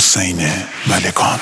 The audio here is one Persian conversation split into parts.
حسین ملکان.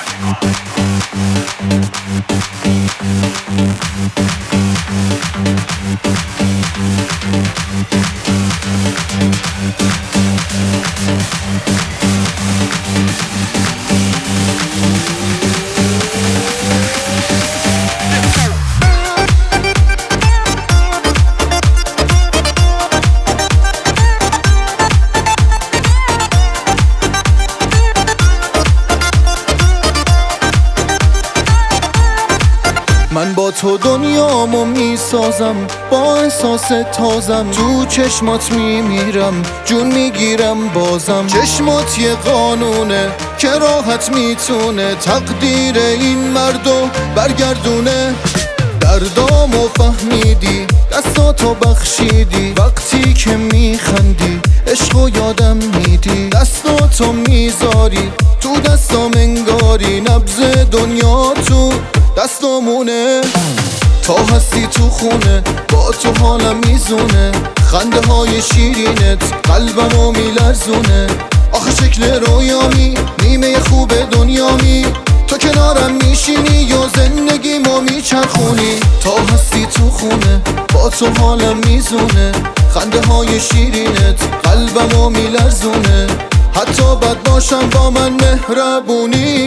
من با تو دنیامو میسازم، با احساس تازم تو چشمات میمیرم، جون میگیرم بازم. چشمات یه قانونه که راحت میتونه تقدیر این مردو برگردونه. دردامو فهمیدی، دستاتو بخشیدی، وقتی که میخندی عشقو یادم میدی. دستاتو میذاری تو دستام انگاری نبض دنیا تو دستامونه. تا هستی تو خونه با تو حالم میزونه، خنده های شیرینت قلبمو میلرزونه. آخه شکل رویامی نیمه خوب دنیامی، تو کنارم میشینی یا زندگیمو میچرخونی. تا هستی تو خونه با تو حالم میزونه، خنده های شیرینت قلبمو میلرزونه. حتی بد باشم با من مهربونی.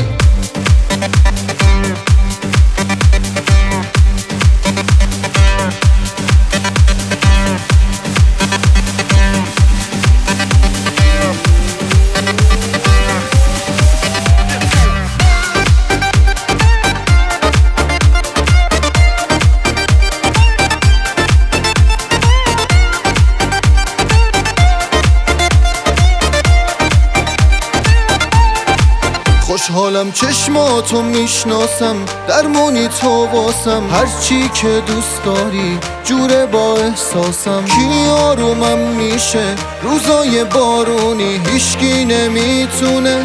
خوشحالم چشماتو میشناسم، درمونی تو واسم. هرچی که دوست داری جوره با احساسم. کی آرومم میشه روزای بارونی، هیشکی نمیتونه